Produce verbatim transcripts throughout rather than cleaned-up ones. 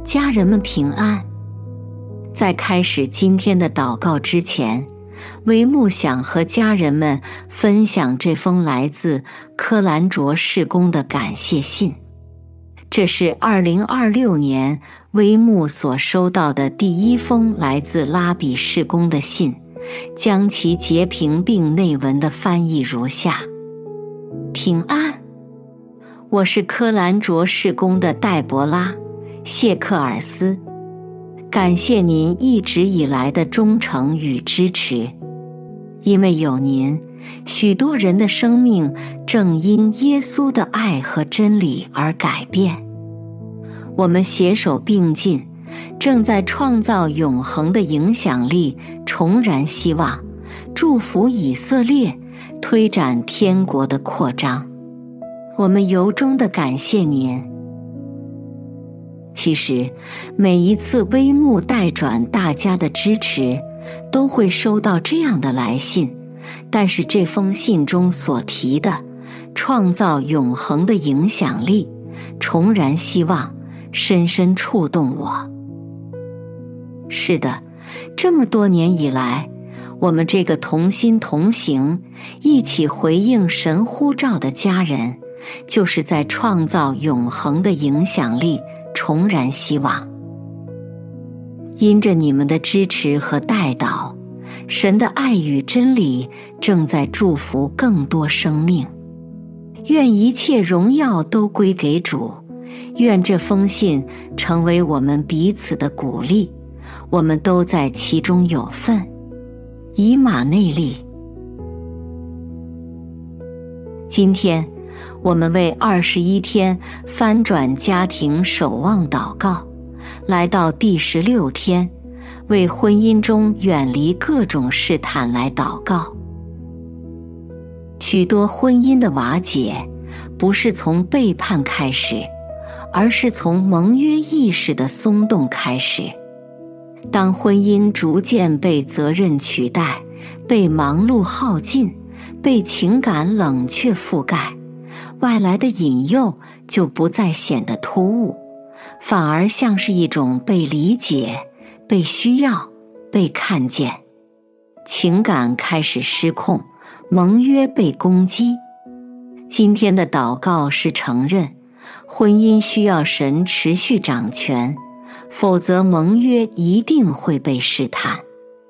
家人们平安。在开始今天的祷告之前，维牧想和家人们分享这封来自科兰卓事工的感谢信。这是二零二六年维牧所收到的第一封来自拉比事工的信，将其截屏并内文的翻译如下：平安，我是科兰卓事工的戴博拉·谢克尔斯，感谢您一直以来的忠诚与支持。因为有您，许多人的生命正因耶稣的爱和真理而改变。我们携手并进，正在创造永恒的影响力，重燃希望，祝福以色列，推展天国的扩张。我们由衷地感谢您。其实，每一次微牧代转大家的支持，都会收到这样的来信，但是这封信中所提的创造永恒的影响力，重燃希望，深深触动我。是的，这么多年以来，我们这个同心同行，一起回应神呼召的家人，就是在创造永恒的影响力，重燃希望。因着你们的支持和代祷，神的爱与真理正在祝福更多生命。愿一切荣耀都归给主，愿这封信成为我们彼此的鼓励，我们都在其中有份。以马内利。今天我们为二十一天翻转家庭守望祷告，来到第十六天，为婚姻中远离各种试探来祷告。许多婚姻的瓦解，不是从背叛开始，而是从盟约意识的松动开始。当婚姻逐渐被责任取代，被忙碌耗尽，被情感冷却覆盖，外来的引诱就不再显得突兀，反而像是一种被理解、被需要、被看见。情感开始失控，盟约被攻击。今天的祷告是承认，婚姻需要神持续掌权，否则盟约一定会被试探。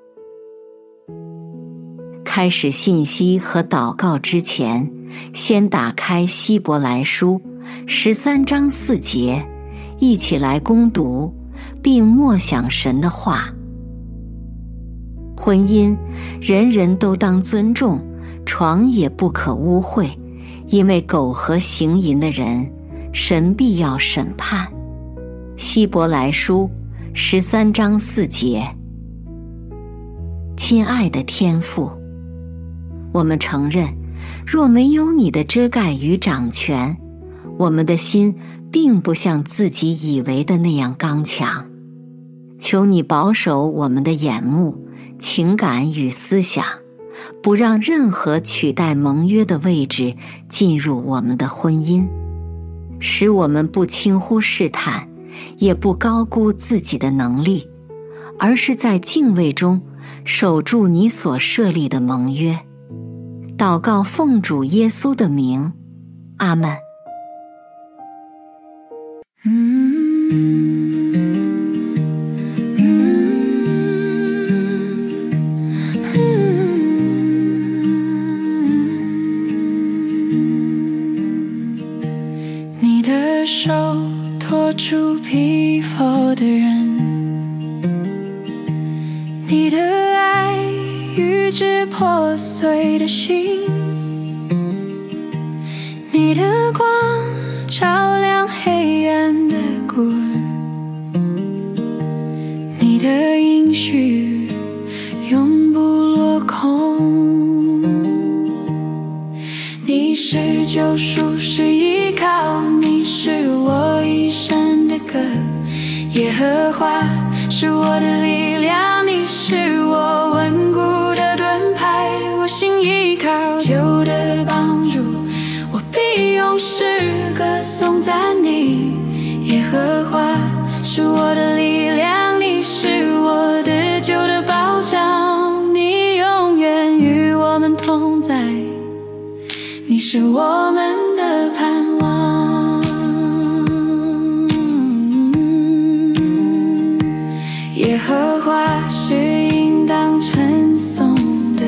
开始信息和祷告之前，先打开希伯来书十三章四节，一起来攻读，并默想神的话。婚姻，人人都当尊重，床也不可污秽，因为苟合行淫的人，神必要审判。希伯来书十三章四节。亲爱的天父，我们承认，若没有你的遮盖与掌权，我们的心并不像自己以为的那样刚强。求你保守我们的眼目、情感与思想，不让任何取代盟约的位置进入我们的婚姻，使我们不轻忽试探，也不高估自己的能力，而是在敬畏中守住你所设立的盟约。祷告奉主耶稣的名，阿们。 你的手托住疲乏的人，你的爱医治破碎的心，你的光照亮黑暗的孤儿，你的应许永不落空。你是救赎，是依靠，你是我一生的歌，耶和华是我的力量，你是我稳固的盾牌，我心依靠旧的帮助，我必用诗歌颂赞你，耶和华是我的你是我们的盼望。耶和华是应当称颂的，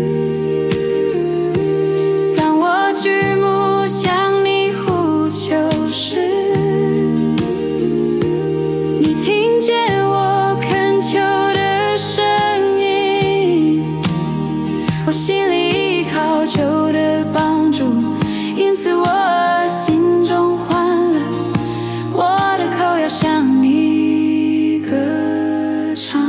当我举目向你呼求时，你听见我恳求的声音，我心里依靠求的帮助，因此我心中欢乐，我的口要向你歌唱。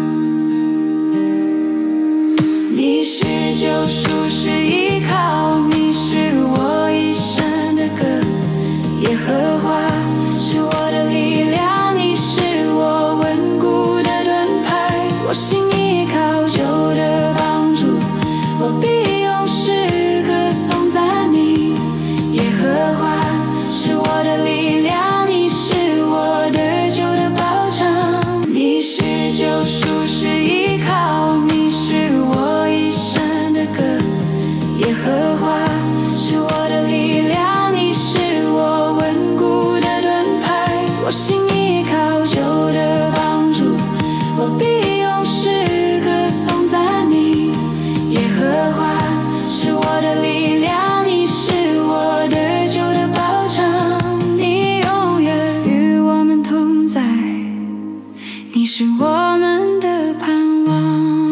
你是救赎，是依靠，你是我一生的歌。耶和华是我的力量，你是我稳固的盾牌，我心依靠求的帮助，我必用诗歌颂赞你。耶和华是我的力量，你是我的救的保障，你是救赎，是依靠，你是我一生的歌。耶和华是我的力量，你是我稳固的盾牌，我心依靠求的帮助，我必用诗歌颂赞你。耶和华是我的力量，你是我的救的保障，你永远与我们同在，你是我们的盼望。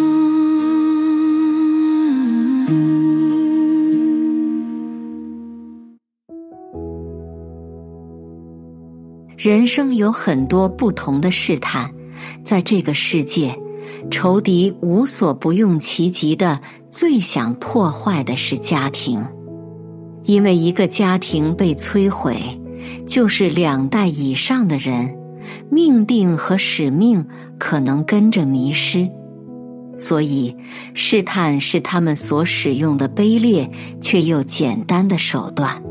人生有很多不同的试探，在这个世界，仇敌无所不用其极的最想破坏的是家庭。因为一个家庭被摧毁，就是两代以上的人命定和使命可能跟着迷失，所以试探是他们所使用的卑劣却又简单的手段。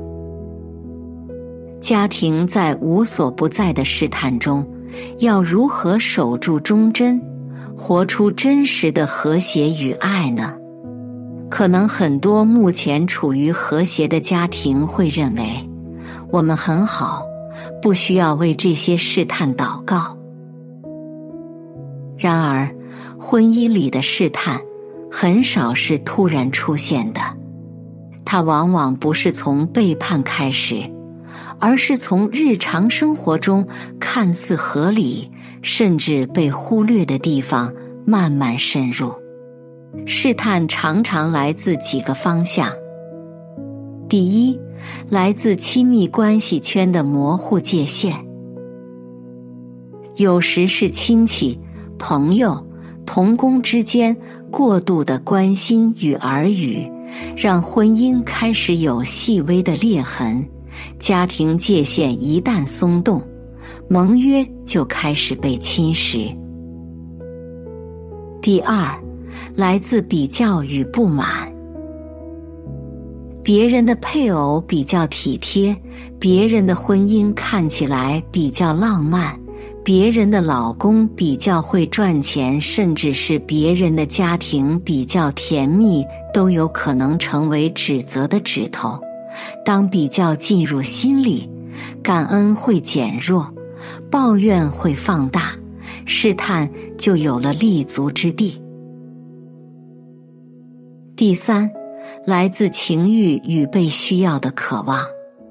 家庭在无所不在的试探中，要如何守住忠贞，活出真实的和谐与爱呢？可能很多目前处于和谐的家庭会认为，我们很好，不需要为这些试探祷告。然而，婚姻里的试探很少是突然出现的，它往往不是从背叛开始，而是从日常生活中看似合理，甚至被忽略的地方慢慢深入。试探常常来自几个方向。第一，来自亲密关系圈的模糊界限。有时是亲戚、朋友、同工之间过度的关心与耳语，让婚姻开始有细微的裂痕。家庭界限一旦松动，盟约就开始被侵蚀。第二，来自比较与不满。别人的配偶比较体贴，别人的婚姻看起来比较浪漫，别人的老公比较会赚钱，甚至是别人的家庭比较甜蜜，都有可能成为指责的指头。当比较进入心里，感恩会减弱，抱怨会放大，试探就有了立足之地。第三，来自情欲与被需要的渴望。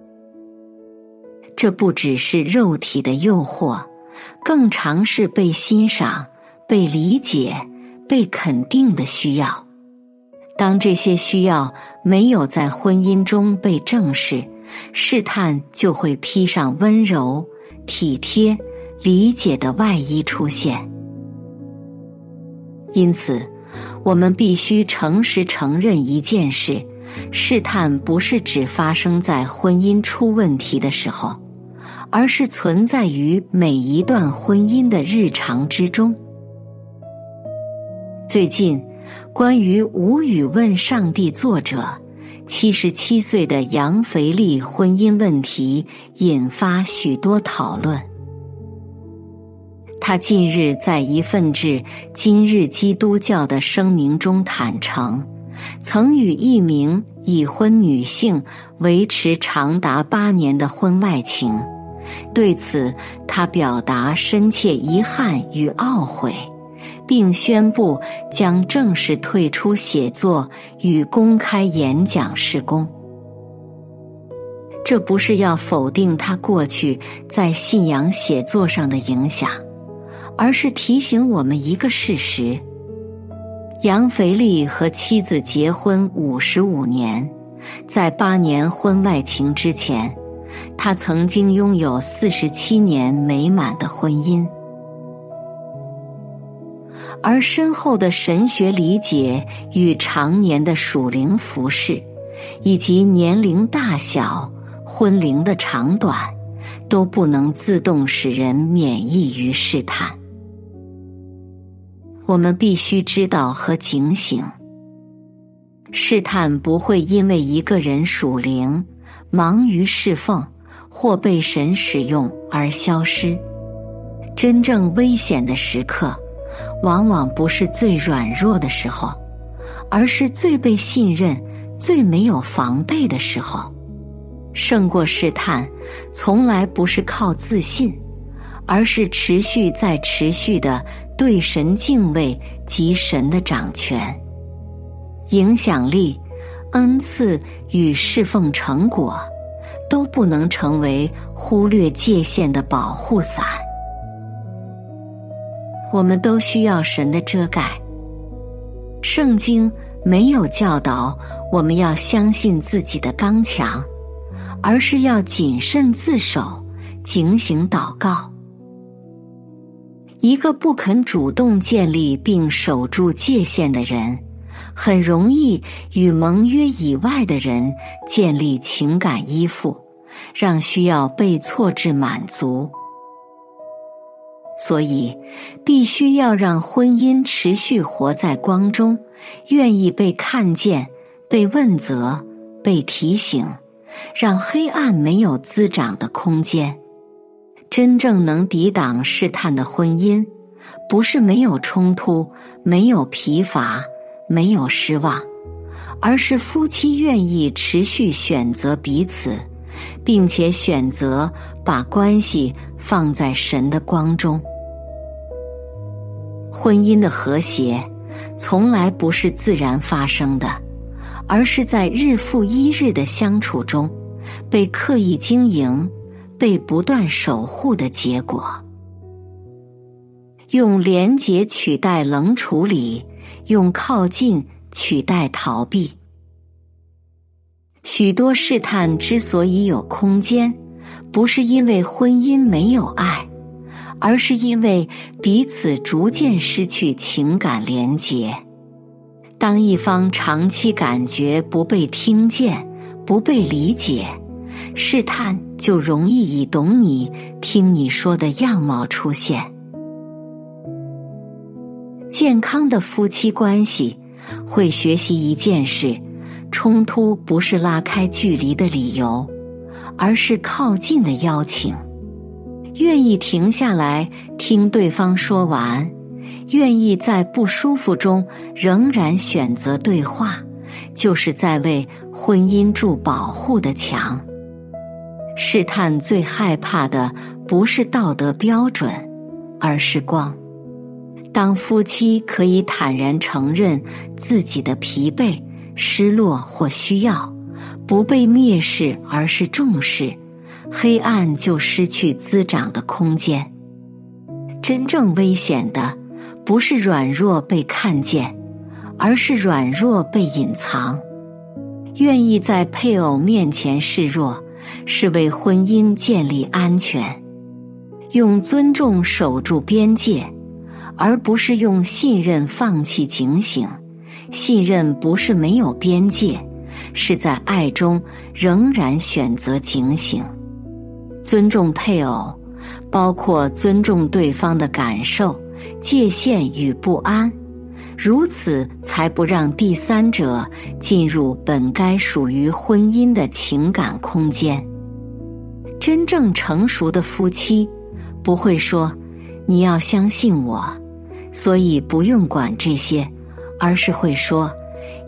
这不只是肉体的诱惑，更常是被欣赏、被理解、被肯定的需要。当这些需要没有在婚姻中被正视，试探就会披上温柔、体贴、理解的外衣出现。因此，我们必须诚实承认一件事：试探不是只发生在婚姻出问题的时候，而是存在于每一段婚姻的日常之中。最近，关于无语问上帝作者七十七岁的杨腓力婚姻问题引发许多讨论。他近日在一份致今日基督教的声明中坦诚， 曾与一名已婚女性维持长达八年的婚外情，对此他表达深切遗憾与懊悔，并宣布将正式退出写作与公开演讲事工。这不是要否定他过去在信仰写作上的影响，而是提醒我们一个事实：杨腓力和妻子结婚五十五年，在八年婚外情之前，他曾经拥有四十七年美满的婚姻。而深厚的神学理解与常年的属灵服事，以及年龄大小、婚龄的长短，都不能自动使人免疫于试探。我们必须知道和警醒，试探不会因为一个人属灵、忙于侍奉或被神使用而消失。真正危险的时刻，往往不是最软弱的时候，而是最被信任、最没有防备的时候。胜过试探，从来不是靠自信，而是持续再持续的对神敬畏及神的掌权。影响力、恩赐与侍奉成果，都不能成为忽略界限的保护伞。我们都需要神的遮盖。圣经没有教导我们要相信自己的刚强，而是要谨慎自守，警醒祷告。一个不肯主动建立并守住界限的人，很容易与盟约以外的人建立情感依附，让需要被错置满足。所以，必须要让婚姻持续活在光中，愿意被看见、被问责、被提醒，让黑暗没有滋长的空间。真正能抵挡试探的婚姻，不是没有冲突、没有疲乏、没有失望，而是夫妻愿意持续选择彼此，并且选择把关系放在神的光中。婚姻的和谐从来不是自然发生的，而是在日复一日的相处中被刻意经营、被不断守护的结果。用连结取代冷处理，用靠近取代逃避。许多试探之所以有空间，不是因为婚姻没有爱，而是因为彼此逐渐失去情感连结。当一方长期感觉不被听见、不被理解，试探就容易以懂你、听你说的样貌出现。健康的夫妻关系会学习一件事：冲突不是拉开距离的理由，而是靠近的邀请。愿意停下来听对方说完，愿意在不舒服中仍然选择对话，就是在为婚姻筑保护的墙。试探最害怕的不是道德标准，而是光。当夫妻可以坦然承认自己的疲惫、失落或需要，不被蔑视而是重视，黑暗就失去滋长的空间。真正危险的不是软弱被看见，而是软弱被隐藏。愿意在配偶面前示弱，是为婚姻建立安全。用尊重守住边界，而不是用信任放弃警醒。信任不是没有边界，是在爱中仍然选择警醒。尊重配偶，包括尊重对方的感受、界限与不安，如此才不让第三者进入本该属于婚姻的情感空间。真正成熟的夫妻不会说你要相信我，所以不用管这些，而是会说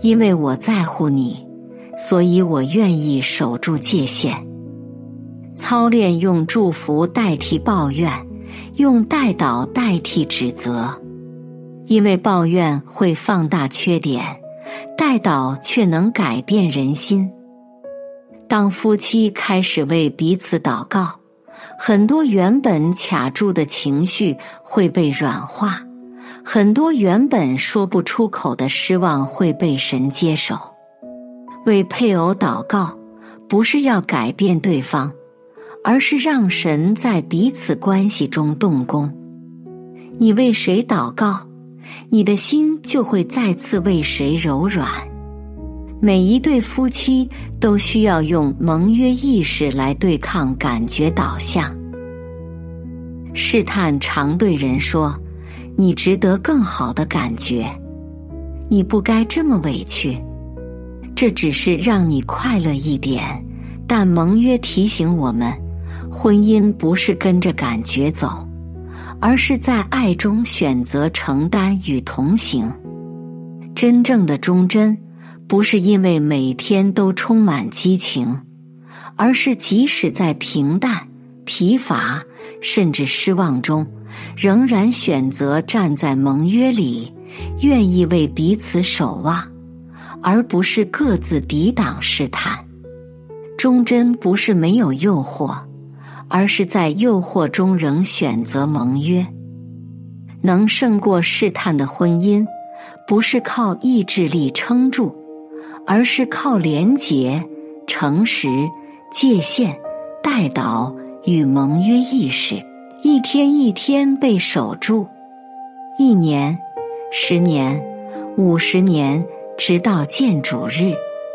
因为我在乎你，所以我愿意守住界限。操练用祝福代替抱怨，用代祷代替指责。因为抱怨会放大缺点，代祷却能改变人心。当夫妻开始为彼此祷告，很多原本卡住的情绪会被软化，很多原本说不出口的失望会被神接手。为配偶祷告，不是要改变对方，而是让神在彼此关系中动工。你为谁祷告，你的心就会再次为谁柔软。每一对夫妻都需要用盟约意识来对抗感觉导向。试探常对人说，你值得更好的感觉，你不该这么委屈，这只是让你快乐一点。但盟约提醒我们，婚姻不是跟着感觉走，而是在爱中选择承担与同行。真正的忠贞不是因为每天都充满激情，而是即使在平淡、疲乏甚至失望中，仍然选择站在盟约里，愿意为彼此守望，而不是各自抵挡试探。忠贞不是没有诱惑，而是在诱惑中仍选择盟约。能胜过试探的婚姻，不是靠意志力撑住，而是靠廉洁、诚实、界限、代祷与盟约意识，一天一天被守住。一年、十年、五十年，直到见主日。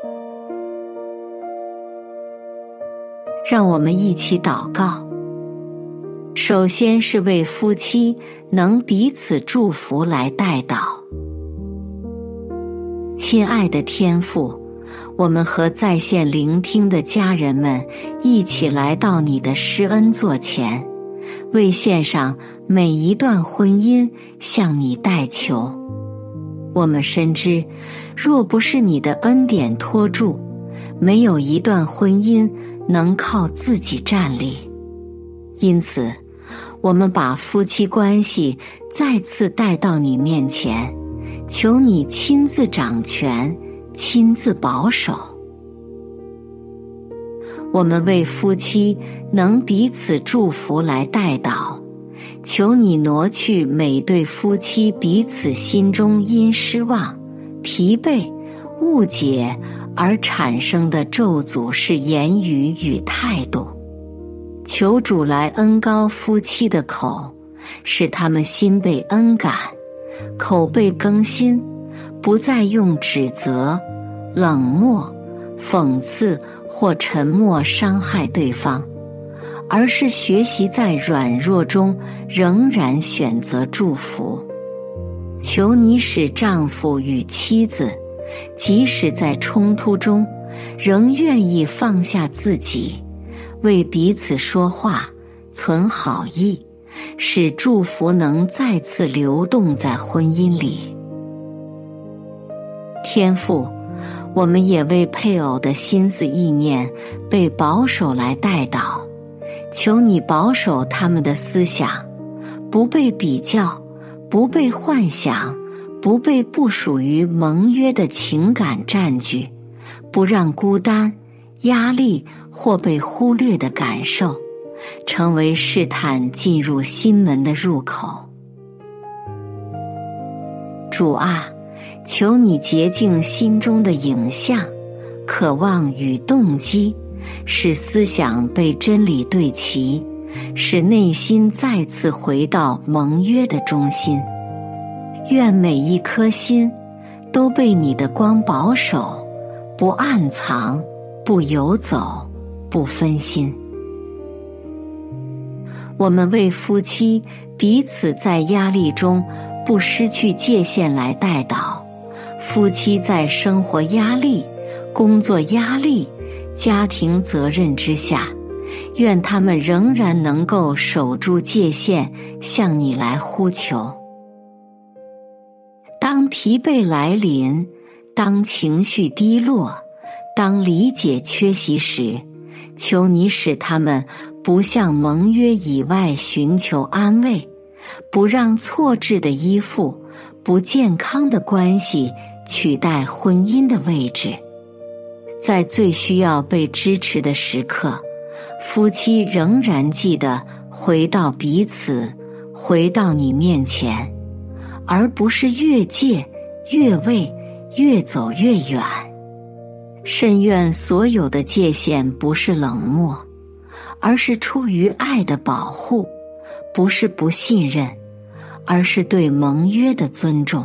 让我们一起祷告。首先是为夫妻能彼此祝福来代祷。亲爱的天父，我们和在线聆听的家人们一起来到你的施恩座前，为献上每一段婚姻向你代求。我们深知，若不是你的恩典托住，没有一段婚姻能靠自己站立。因此，我们把夫妻关系再次带到你面前，求你亲自掌权，亲自保守。我们为夫妻能彼此祝福来代祷，求你挪去每对夫妻彼此心中因失望、疲惫、误解而产生的咒诅式言语与态度。求主来恩膏夫妻的口，使他们心被恩感，口被更新，不再用指责、冷漠、讽刺或沉默伤害对方，而是学习在软弱中仍然选择祝福。求你使丈夫与妻子，即使在冲突中，仍愿意放下自己，为彼此说话，存好意，使祝福能再次流动在婚姻里。天父，我们也为配偶的心思意念被保守来代祷，求你保守他们的思想，不被比较，不被幻想，不被不属于盟约的情感占据，不让孤单、压力或被忽略的感受成为试探进入心门的入口。主啊，求你洁净心中的影像、渴望与动机，使思想被真理对齐，使内心再次回到盟约的中心。愿每一颗心都被你的光保守，不暗藏，不游走，不分心。我们为夫妻彼此在压力中不失去界限来代祷。夫妻在生活压力、工作压力、家庭责任之下，愿他们仍然能够守住界限，向你来呼求。当疲惫来临， 当情绪低落，当理解缺席时，求你使他们不向盟约以外寻求安慰，不让错置的依附、不健康的关系取代婚姻的位置。在最需要被支持的时刻，夫妻仍然记得回到彼此，回到你面前，而不是越界、越位、越走越远。甚愿所有的界限不是冷漠，而是出于爱的保护，不是不信任，而是对盟约的尊重。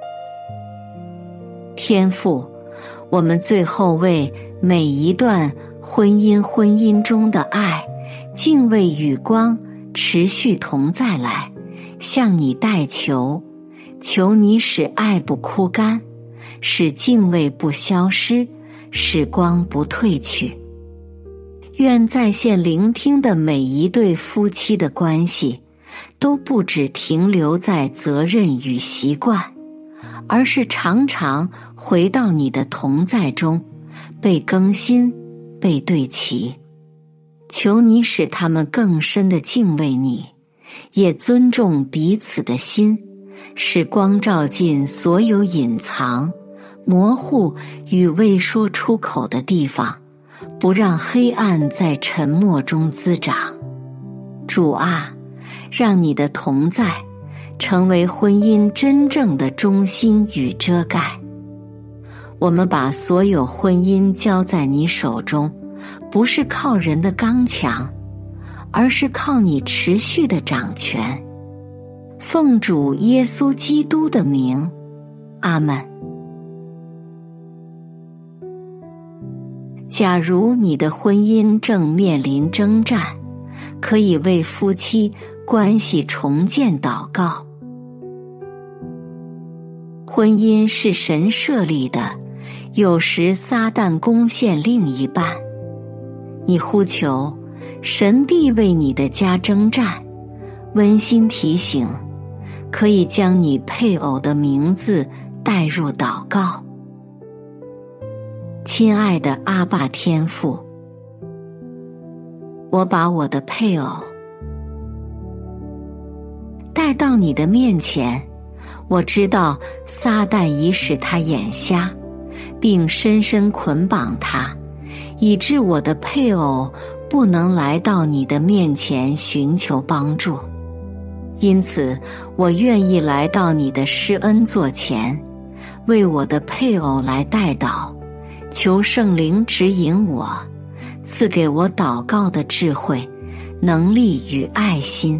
天父，我们最后为每一段婚姻婚姻中的爱、敬畏与光持续同在来向你代求，求你使爱不枯干，使敬畏不消失，使光不褪去。愿在线聆听的每一对夫妻的关系都不只停留在责任与习惯，而是常常回到你的同在中，被更新，被对齐。求你使他们更深地敬畏你，也尊重彼此的心，使光照进所有隐藏、模糊与未说出口的地方，不让黑暗在沉默中滋长。主啊，让你的同在成为婚姻真正的中心与遮盖。我们把所有婚姻交在你手中，不是靠人的刚强，而是靠你持续的掌权。奉主耶稣基督的名，阿们。假如你的婚姻正面临征战，可以为夫妻关系重建祷告。婚姻是神设立的，有时撒旦攻陷另一半，你呼求，神必为你的家征战。温馨提醒，可以将你配偶的名字带入祷告。亲爱的阿爸天父，我把我的配偶带到你的面前，我知道撒旦已使他眼瞎，并深深捆绑他，以致我的配偶不能来到你的面前寻求帮助。因此，我愿意来到你的施恩座前，为我的配偶来代祷，求圣灵指引我，赐给我祷告的智慧、能力与爱心。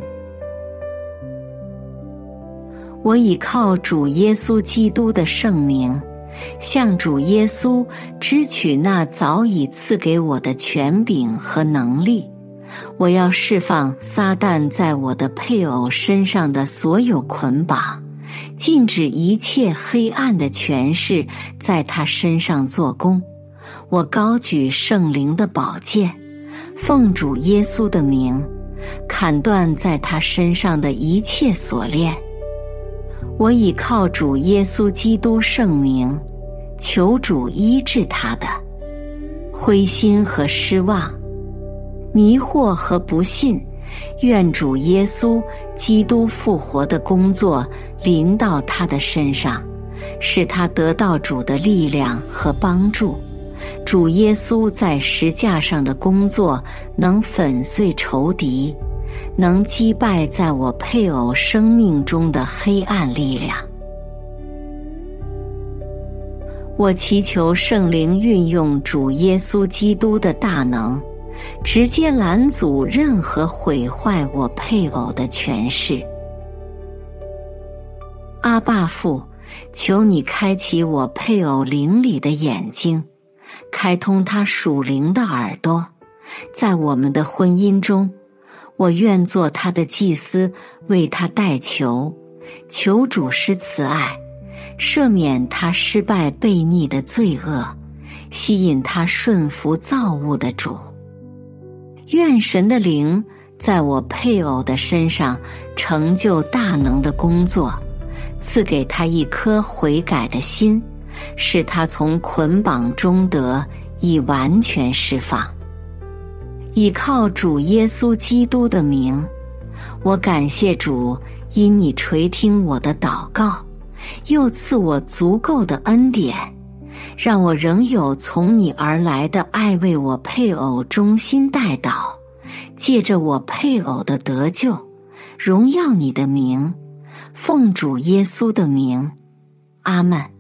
我倚靠主耶稣基督的圣名，向主耶稣支取那早已赐给我的权柄和能力。我要释放撒旦在我的配偶身上的所有捆绑，禁止一切黑暗的权势在他身上做工。我高举圣灵的宝剑，奉主耶稣的名，砍断在他身上的一切锁链。我倚靠主耶稣基督圣名，求主医治他的灰心和失望、迷惑和不信。愿主耶稣基督复活的工作临到他的身上，使他得到主的力量和帮助。主耶稣在十架上的工作能粉碎仇敌，能击败在我配偶生命中的黑暗力量。我祈求圣灵运用主耶稣基督的大能，直接拦阻任何毁坏我配偶的权势。阿爸父，求你开启我配偶灵里的眼睛，开通他属灵的耳朵。在我们的婚姻中，我愿做他的祭司，为他代求，求主施慈爱，赦免他失败悖逆的罪恶，吸引他顺服造物的主。愿神的灵在我配偶的身上成就大能的工作，赐给他一颗悔改的心， 使他从捆绑中得以完全释放。倚靠主耶稣基督的名，我感谢主，因你垂听我的祷告，又赐我足够的恩典，让我仍有从你而来的爱，为我配偶忠心代祷，借着我配偶的得救，荣耀你的名，奉主耶稣的名，阿们。